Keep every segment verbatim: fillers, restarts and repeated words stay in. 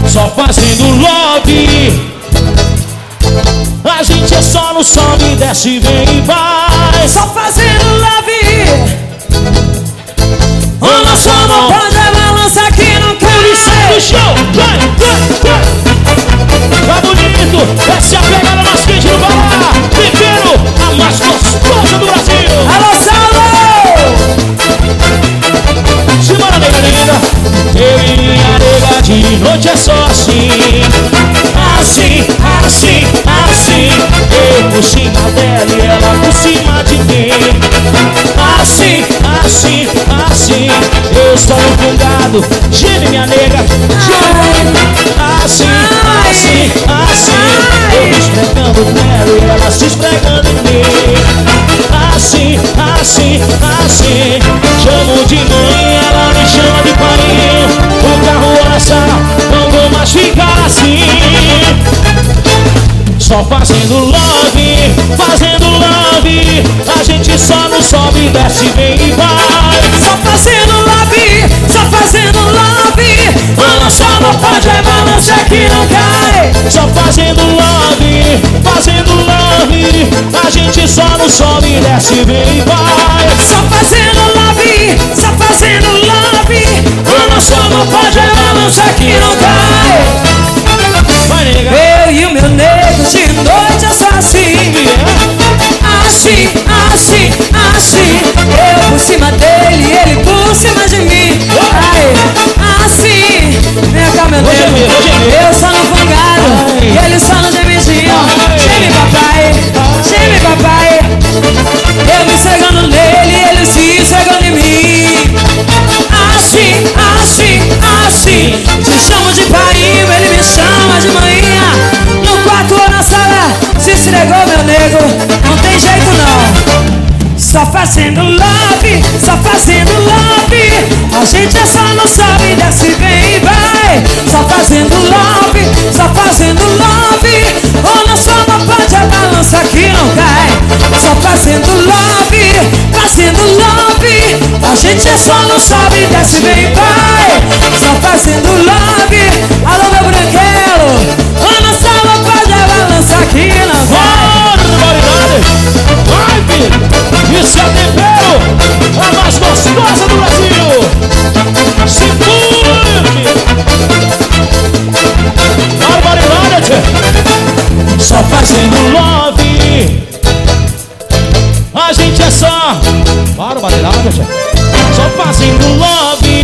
só fazendo love. A gente é só no sobe, desce, vem e vai, só fazendo love. Olha só, não pode balançar que não cai. do show, vai, vai, vai. Tá bonito, essa é a pegada mais quente do Pará. Tempero, a mais gostosa do Brasil. Alô, Saulo! Simbora, nega, nega. Eu e minha nega de noite é só assim. Assim, assim, assim. Eu por cima dela e ela por cima de mim. Assim, assim, assim. Eu estou empolgado. Geme, minha nega, geme. Assim, assim, assim. Eu me esfregando nela e ela se esfregando em mim. Assim, assim, assim. Chamo de mãe, ela me chama de pai. O carro assa, não vou mais ficar assim. Só fazendo love, fazendo love. A gente só não sobe, desce, vem e vai. Só fazendo love, só fazendo love. Balança, não pode, é balança que não cai. Só fazendo love, fazendo love. A gente só não sobe, desce, vem e vai. Só fazendo love, só fazendo love. Balança, não pode, é balança que não cai. Vai, nega. Eu e o meu nego de noite é só assim. Assim, assim, assim. Eu por cima dele, ele por cima de mim. Ai, assim. Vem cá, meu nego. Eu só no fungado, ele só no gemidinho. Geme, papai, geme, papai. Eu me cegando nele, ele se cegando em mim. Assim, assim, assim. Te chamo de pai, ele me chama de manhã. No quarto ou na sala, se esfregou, meu nego. Não tem jeito não. Só fazendo love, só fazendo love. A gente é só não sabe, desce, vem e vai. Só fazendo love, só fazendo love. Olha só, não pode, a balança que não cai. Só fazendo love, fazendo love. A gente é só não sabe, desce, vem e vai. Só fazendo love. Alô, meu branquelo. Olha só, não pode, a balança que não cai. Vai, filho. Isso é tempero, a mais gostosa do Brasil. Segura, filho. Barbaridade. Só fazendo love. A gente é só barbaridade. Só fazendo love.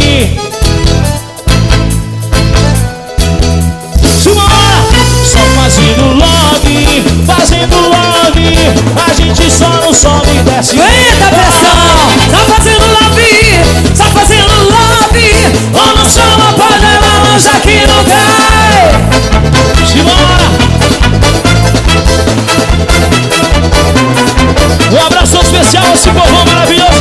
Simbora. Só fazendo love, fazendo love. A gente só não sobe e desce. Eita pressão! Só fazendo love, só fazendo love. Olha só, não pode, é balança que não cai. Simbora! Um abraço especial a esse povo maravilhoso.